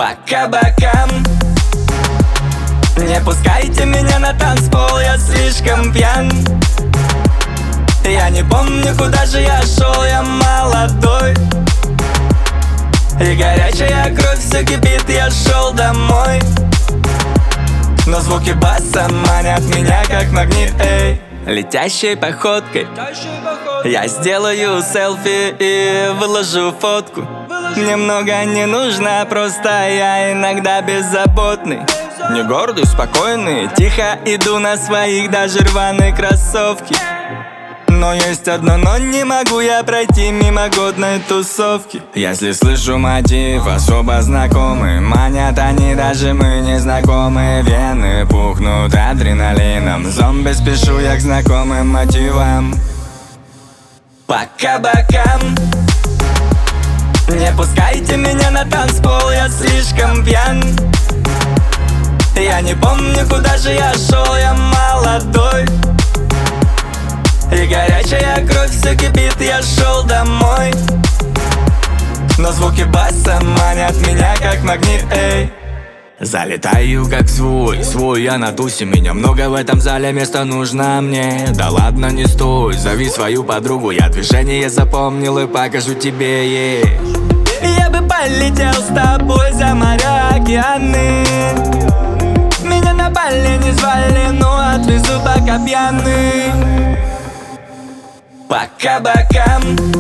по кабакам. Не пускайте меня на танцпол, я слишком пьян. Я не помню, куда же я шел, я молодой. И горячая кровь все кипит, я шел домой. Но звуки баса манят меня как магнит, эй. Летящей походкой я сделаю селфи и выложу фотку. Мне много не нужно, просто я иногда беззаботный. Не гордый, спокойный, тихо иду на своих, даже рваные кроссовки. Но есть одно но, не могу я пройти мимо годной тусовки. Если слышу мотив особо знакомый, манят они, даже мы не знакомы. Вены пухнут адреналином, зомби спешу я к знакомым мотивам. По кабакам. Не пускайте меня на танцпол, я слишком пьян. Я не помню, куда же я шел, я молодой. И горячая кровь все кипит, я шел домой. Но звуки баса манят меня как магнит, эй. Залетаю как свой я на тусе. Меня много в этом зале, место нужно мне. Да ладно, не стой, зови свою подругу. Я движение запомнил и покажу тебе ей. Я бы полетел с тобой за моря, океаны. Меня на бале не звали, но отвезу пока пьяный. По кабакам.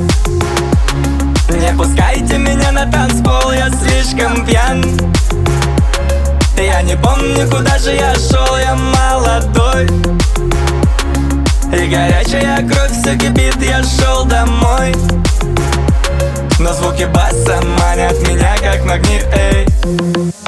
Не пускайте меня на танцпол, я слишком пьян. Я не помню, куда же я шел, я молодой. И горячая кровь все кипит, я шел домой. Но звуки баса манят меня как магнит, эй.